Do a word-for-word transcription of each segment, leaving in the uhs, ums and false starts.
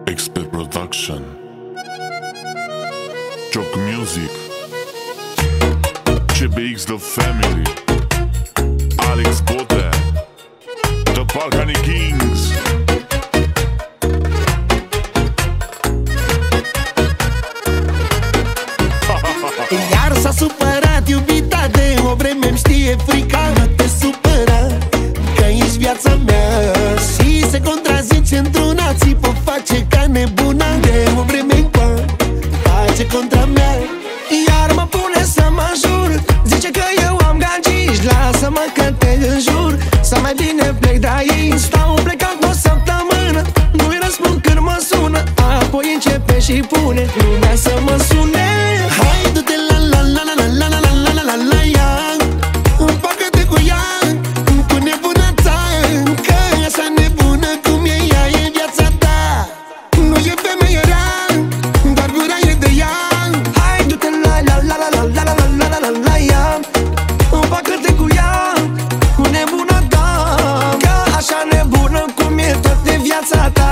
Expert Production, Joke Music, C B X The Family, Alex Bote, The Balkany Kings. Iar s-a supărat iubita de o vreme, îmi știe frica. Nu te supăra, că ești viața mea. Și se contrazice într-una, țipă, face ca nebuna. De o vreme încoa, face contra mea. Iar mă pune să mă jur, zice că eu am gagici. Lasă-mă că te înjur, să mai bine plec de aici. Stau plecat o săptămână, nu-i răspund când mă sună. Apoi începe și pune lumea să mă sune. Hai, du-te la la la la la la la la la la la ea. Împacă-te cu ea, cu nebuna ta. Că așa nebună cum e ea, e viața ta. Nu e femeie rea, doar gura e de ea. Hai, du-te la la la la la la la la la la la ea. Împacă-te cu ea, cu nebuna ta. Că așa nebună cum e tot de viața ta.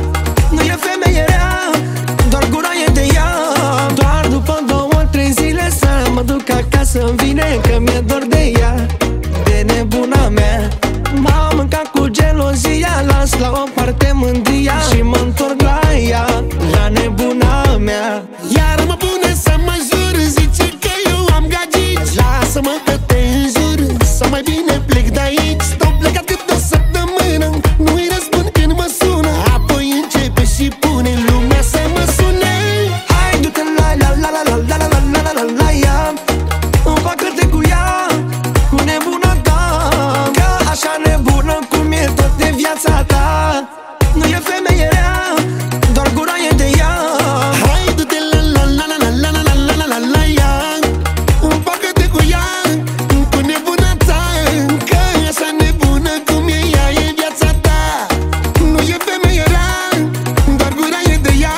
Nu e femeie rea, doar gura e de ea. Doar după două, trei zile să mă duc acasă-mi vine, că mi-e dor de ea, de nebuna mea. M-am mâncat cu gelozia, las la o parte mândria și mă întorc la ea, la nebuna mea. Iar mă pune să mă jur, zice că eu am gagici. Lasă-mă că te înjur, să mai bine plec de aici. Stau plecat cât o săptămână, nu-i răspund când mă sună. Apoi începe și pune lumea să mă sune. Hai, du-te la la la la la la la la la la la ea. Împacă-te cu ea, cu nebuna ta. Că așa nebună cum e tot de viața ta. Nu e femeie rea, doar gura e de ea. Hai, du-te la la la la la la la la la la la ea. Împacă-te cu ea, cu nebuna ta. Că așa nebună cum e ea, e viața ta. Nu e femeie rea, doar gura e de ea.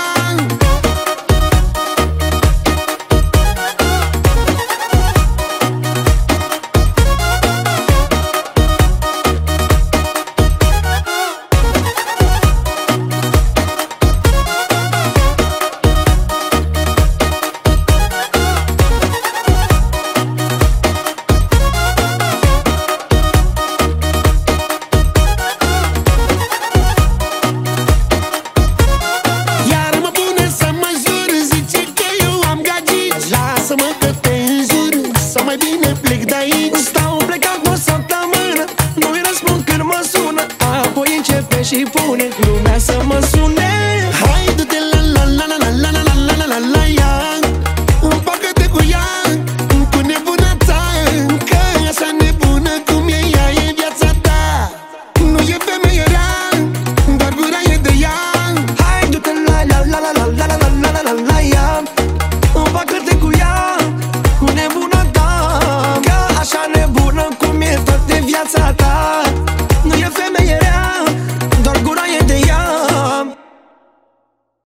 Iar mă pune să mă jur, zice că eu am gagici. Lasă-mă că te înjur, să mai bine plec de aici. Stau plecat o săptămână, nu-i răspund când mă sună. Apoi începe și pune lumea să mă sune. Hai, du-te la la la la la la la la la la la ea. Împacă-te cu ea, cu nebuna ta. Că așa nebună cum e ea, e viața ta. Nu e femeie rea, doar gura e de ea. Hai, du-te la la la la la la la la la la la ea. Împacă-te cu ea, cu nebuna ta. Că așa nebună cum e tot de viața ta.